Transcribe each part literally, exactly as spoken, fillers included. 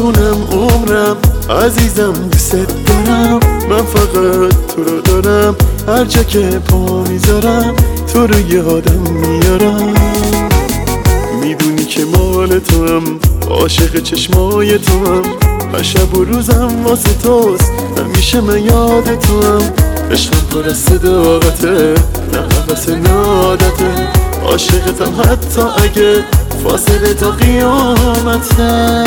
جونم عمرم عزیزم دوست دارم، من فقط تو رو دارم، هر جا که پا میذارم تو رو یادم میارم. میدونی که مال تو هم، عاشق چشمای تو هم، هر شب و روزم واسه توست، همیشه من یاد تو هم. عشقم پر از صداقته، نه حوث نه عادته، عاشقتم حتی اگه فاصله تا قیامته.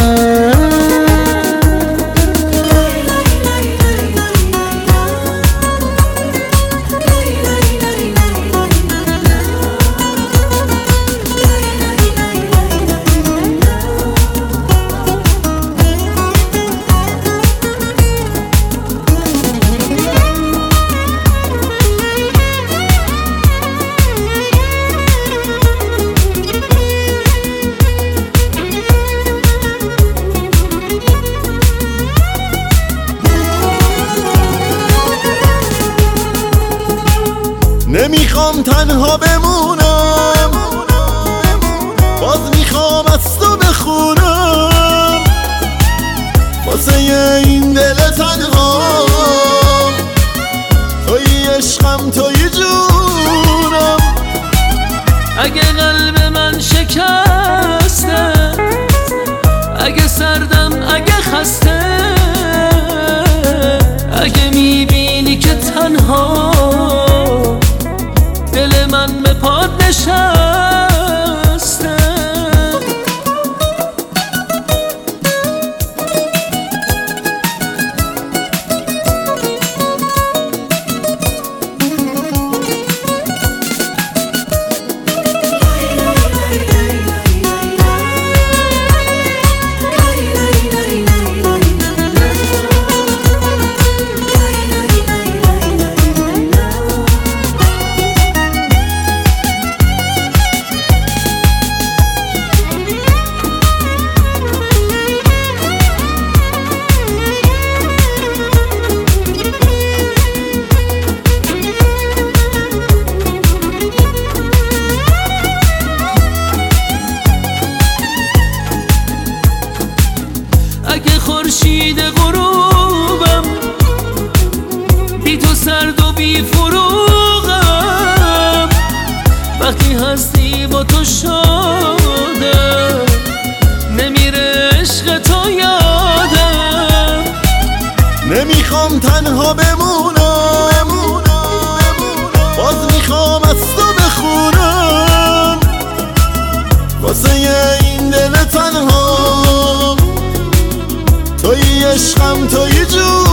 نمیخوام تنها بمونم، باز میخوام از تو بخونم، واسه این دل تنها توی عشقم توی جونم. اگه قلب من شکسته، اگه سردم، اگه خسته، اگه میبینی که تنها دل من به پاد نشسته، اگه خورشید غروبم بی تو سرد و بی فروغم، وقتی هستی با تو شادم، نمیره عشق تو یادم. نمیخوام تنها بمونم، باز میخوام از تو بخونم، واسه این دل تنها توی عشقم توی جون.